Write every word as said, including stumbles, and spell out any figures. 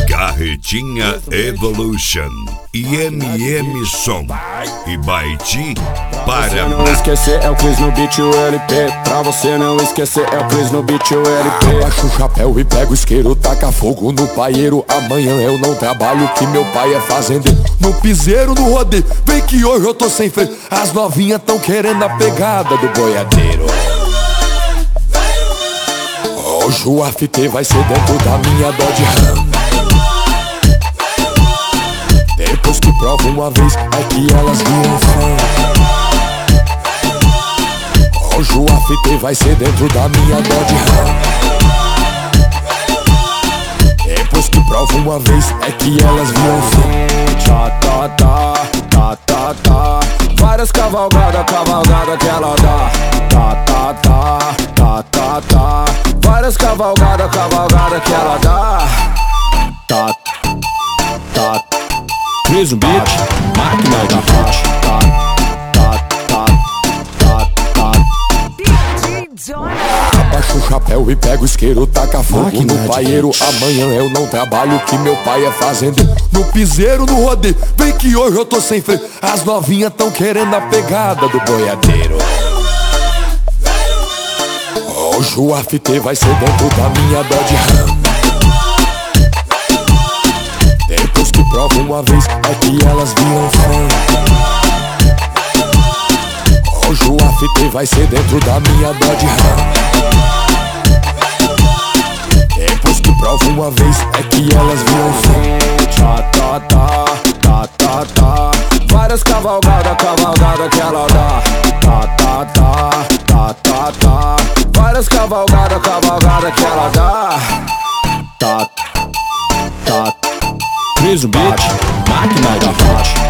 Carretinha Evolution, I M M Som e Baiti para não esquecer é o Cris no beat o L P. Pra você não esquecer é o Cris no beat o L P. Abaixa o chapéu e pega o isqueiro, taca fogo no paieiro. Amanhã eu não trabalho que meu pai é fazendeiro. No piseiro, no rodeio, vem que hoje eu tô sem freio. As novinhas tão querendo a pegada do boiadeiro. Hoje o A F T vai ser dentro da minha Dodge Ram. Depois que prova uma vez é que elas viram fã. Hoje o A F T vai ser dentro da minha Dodge Ram. Depois que prova uma vez é que elas viram fã. Tá, tá, tá, tá, tá, tá. Várias cavalgadas, cavalgada que ela dá. Tá, tá, tá, tá, tá, tá. Várias cavalgadas, cavalgada que ela dá. Tá, tá. Cris no beat, máquina de hit. Tá, tá, tá, tá, tá. Abaixa o chapéu e pega o isqueiro, taca fogo Máquina no paieiro. Amanhã eu não trabalho que meu pai é fazendeiro. No piseiro, no rodeio, vem que hoje eu tô sem freio. As novinhas tão querendo a pegada do boiadeiro. Hoje o A F T vai ser dentro da minha Dodge Ram. Depois que prova uma vez é que elas viram fã. Hoje o A F T vai ser dentro da minha Dodge Ram. Depois que prova uma vez é que elas viram fã. Tá, tá, tá, tá, tá, tá. Várias cavalgadas, cavalgada que ela dá. Tá, tá, tá, tá, tá, tá. Várias cavalgadas, cavalgada que ela dá. Tá, tá. Cris no beat, máquina de hit.